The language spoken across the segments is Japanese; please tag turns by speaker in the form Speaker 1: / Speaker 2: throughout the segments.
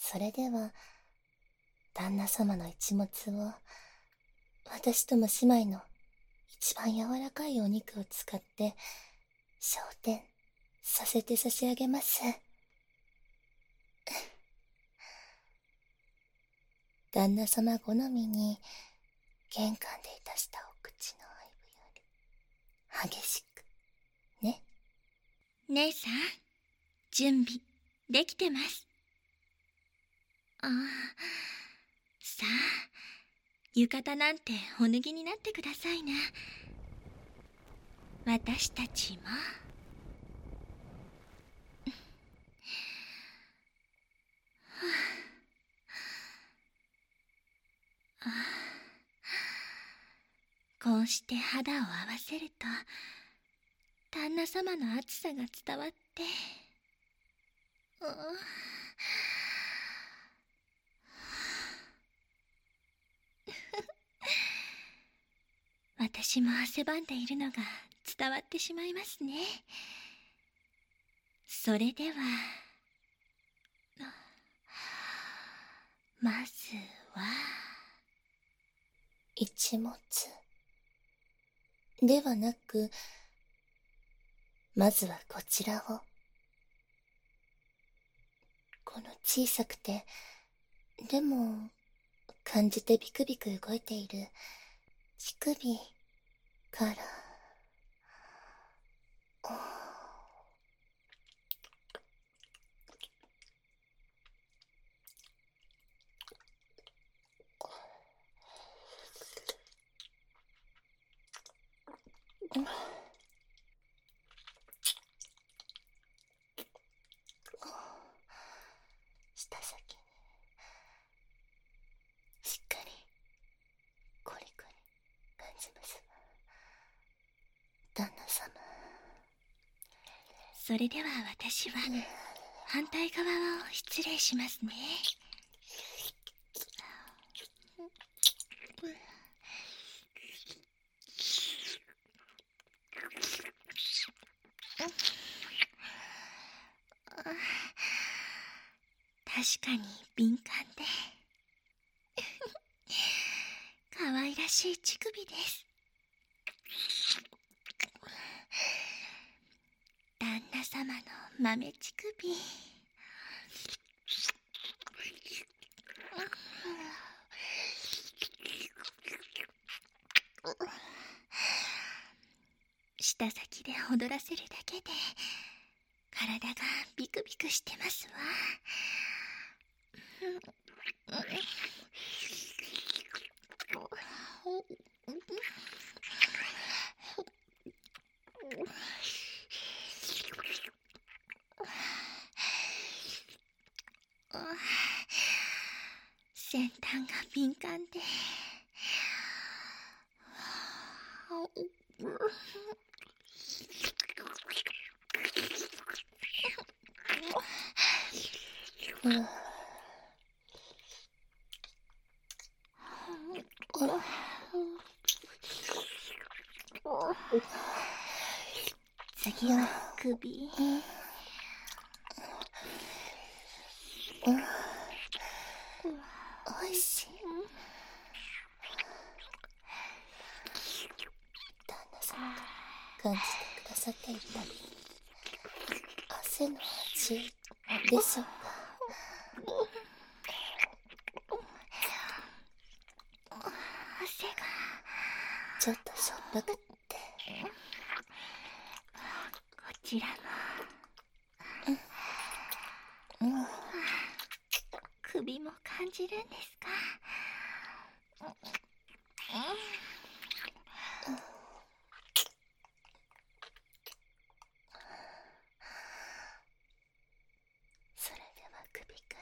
Speaker 1: それでは、旦那様の一物を、私とも姉妹の一番柔らかいお肉を使って、昇天させて差し上げます。旦那様好みに、玄関でいたしたお口の愛撫より、激しく、ね。
Speaker 2: 姉さん、準備できてます。ああ、さあ、浴衣なんてお脱ぎになってくださいな。私たちも。こうして肌を合わせると、旦那様の熱さが伝わって、私も汗ばんでいるのが伝わってしまいますね。それでは、まずは
Speaker 1: 一物ではなく、まずはこちらを。この小さくて、でも感じてビクビク動いている乳首から、舌先にしっかりコリコリ感じますわ。旦那様。
Speaker 2: それでは私は反対側を失礼しますね。確かに敏感で可愛らしい乳首です。旦那様の豆乳首、舌先で踊らせるだけで体がビクビクしてますわ。先端が敏感で次は首。
Speaker 1: おいしい。旦那様が感じてくださっているたび、汗の味でしょうか。
Speaker 2: 汗が
Speaker 1: ちょっとしょっぱくって、
Speaker 2: こちらも首も感じるんですか。
Speaker 1: それでは首から、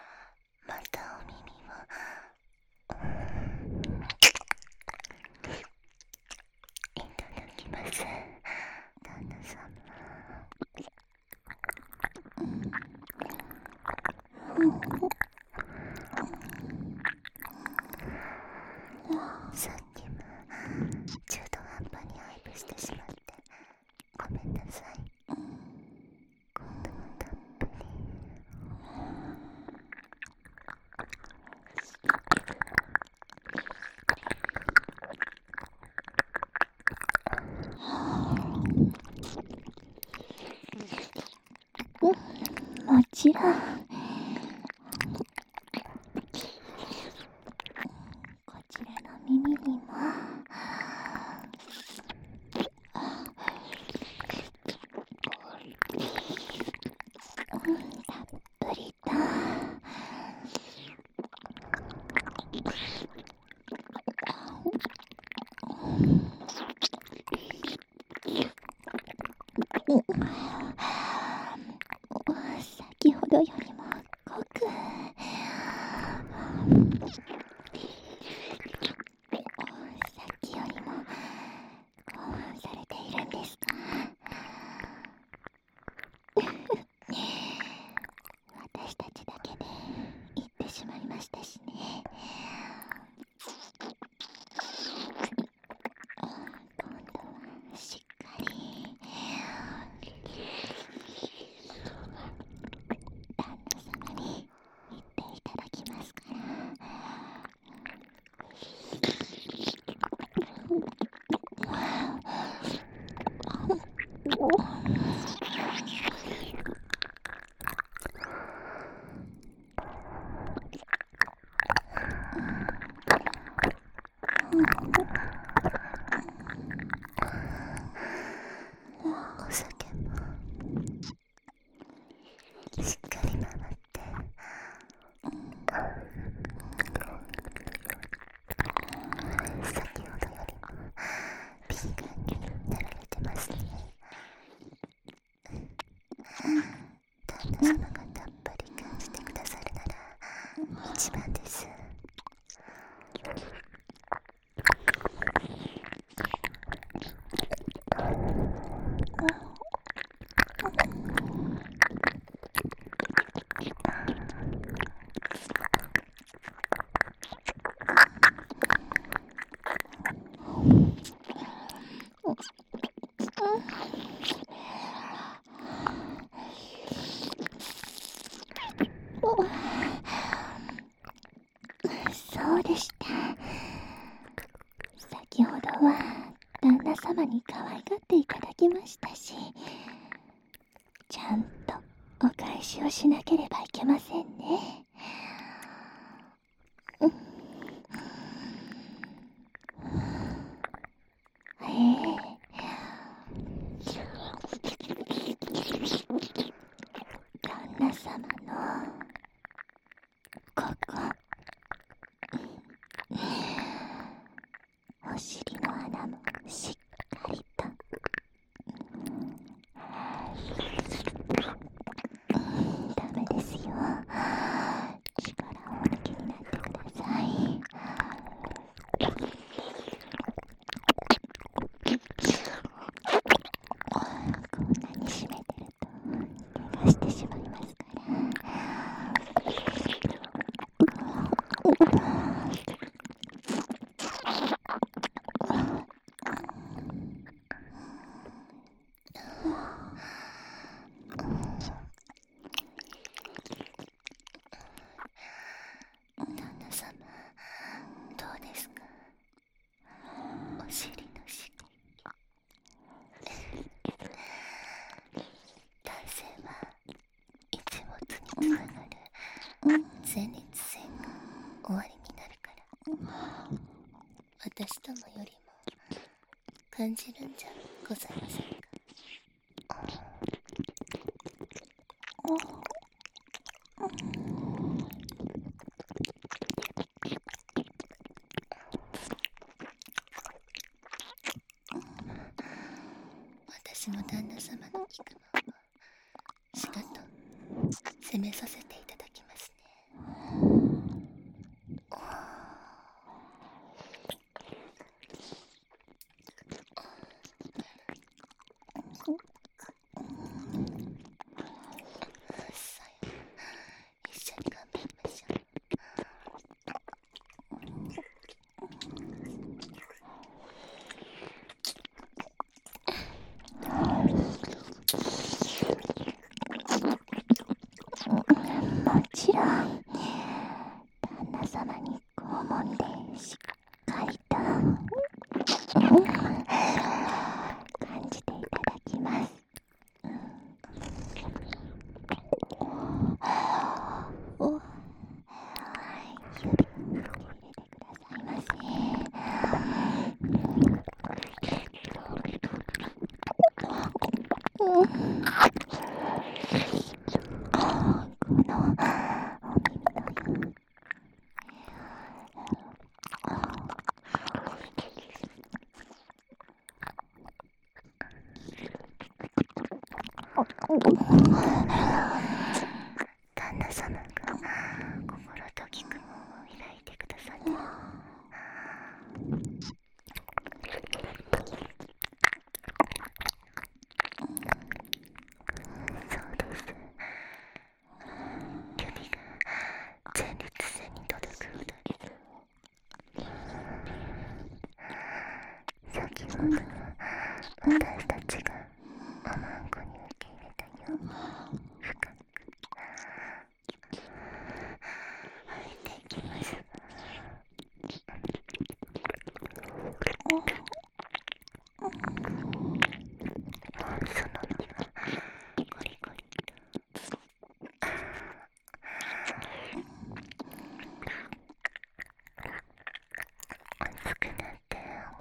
Speaker 1: またお耳をちろんこちらの耳にもたっぷりと先ほどよりも濃くさっきよりも興奮されているんですか？私たちだけで言ってしまいましたしね。今度はしっかり旦那様に言っていただきますから。お酒もしっかり回って先ほどよりも敏感になられてますね。旦那様がたっぷり感じてくださるなら一番です。そうでした。先ほどは旦那様に可愛がっていただきましたし、ちゃんとお返しをしなければいけませんね。旦那様のここ、お尻の穴もしっかりとダメですよ。力をお抜きになってください。こんなに締めてると怪我してしまいますから。旦那様、どうですか？お尻のしこ。男性は一物につながる前立腺が終わりになるから、私どもよりも感じるんじゃございませんか？私も旦那様の菊間をしかと攻めさせていただきますね。さよ、一緒に頑張りましょう。 私たちがおまんこに受け入れたように深く入っていきます。そのままゴリゴリと熱くなって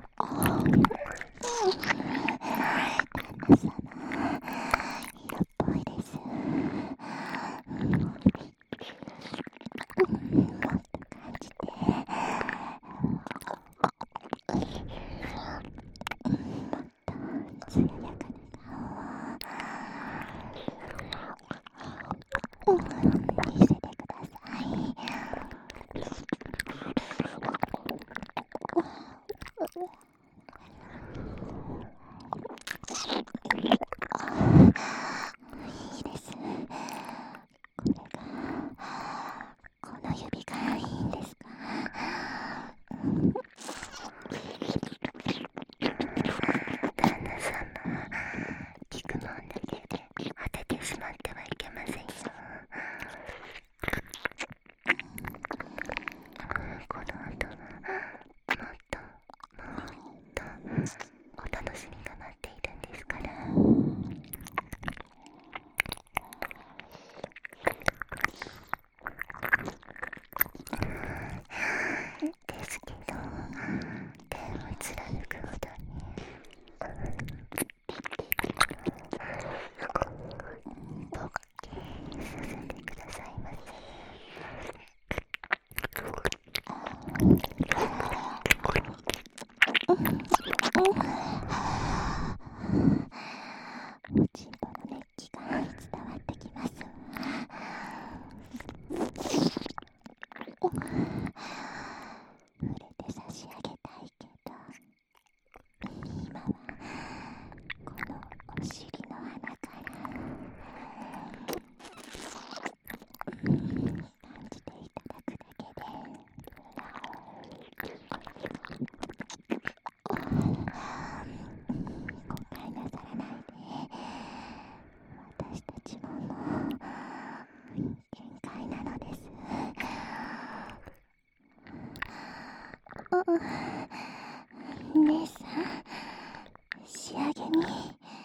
Speaker 1: 姉さん、仕上げに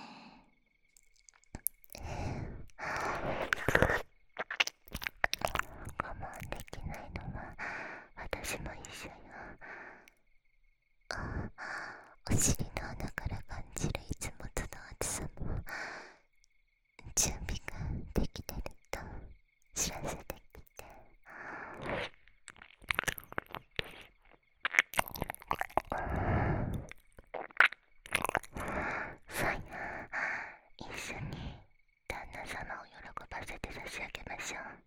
Speaker 1: 我慢できないのは私も一緒よ。お尻の穴から感じるいつもとの熱さも準備ができてると知らせてきて、さあ一緒に旦那様を喜ばせて差し上げましょう。